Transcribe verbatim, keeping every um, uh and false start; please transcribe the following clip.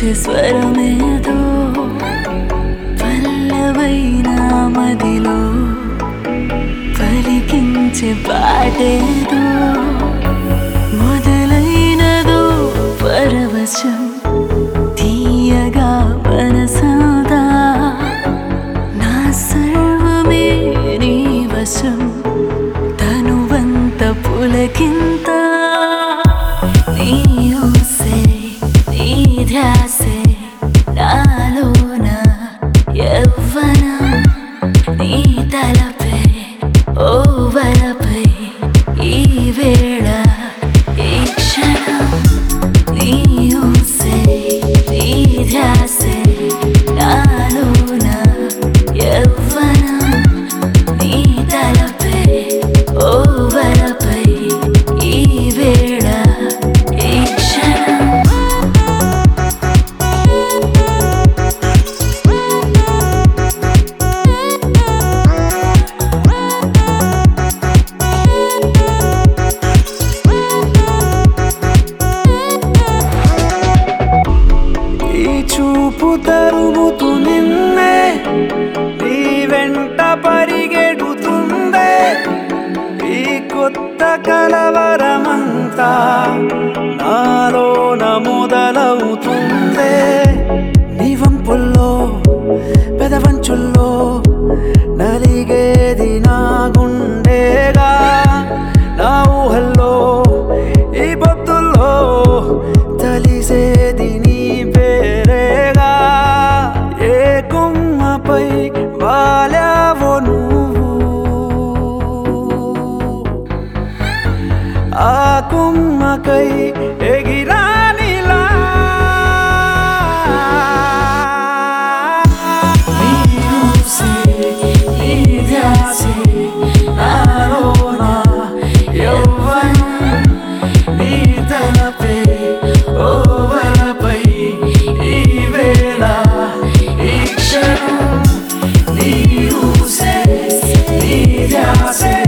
పిలిచే స్వరమేదో పల్లవైన మదిలో పలికించే పాటేదో మొదలైనదో పరవశం తీయగా మనసాదా నా సర్వమే నీ వశం తనువంత పులకింత నీ ఊసే నీ ధ్యాసే నాలోన యవ్వనం నీ తలపై ఓ వలపై ఈ వేళ ఈ క్షణం నీ ఊసే నీ ధ్యాసే నాలోన యవ్వనం నీ తలపై ఓ వలపై ఈ వేళ ఈ క్షణం చూపు తరుముతూ నిన్నే నీ వెంట పరిగెడుతుందే ఈ కొత్త కలవరమంతా నాలోన మొదలవుతుందే నీ వంపుల్లో పెదవంచుల్లో నలిగేది నా గుండెగా నా ఊహల్లో ఈ బొత్తుల్లో తలిసేది నీ పేరేగా ఏ కొమ్మపై వాలావో నువ్వు ఆ కొమ్మకై ఎగిరానిలా నీ ఊసే నీ ధ్యాసే నాలోన యవ్వనం నీ తలపై ఓ వలపై ఈ వేళ ఈ క్షణం నీ ఊసే నీ ధ్యాసే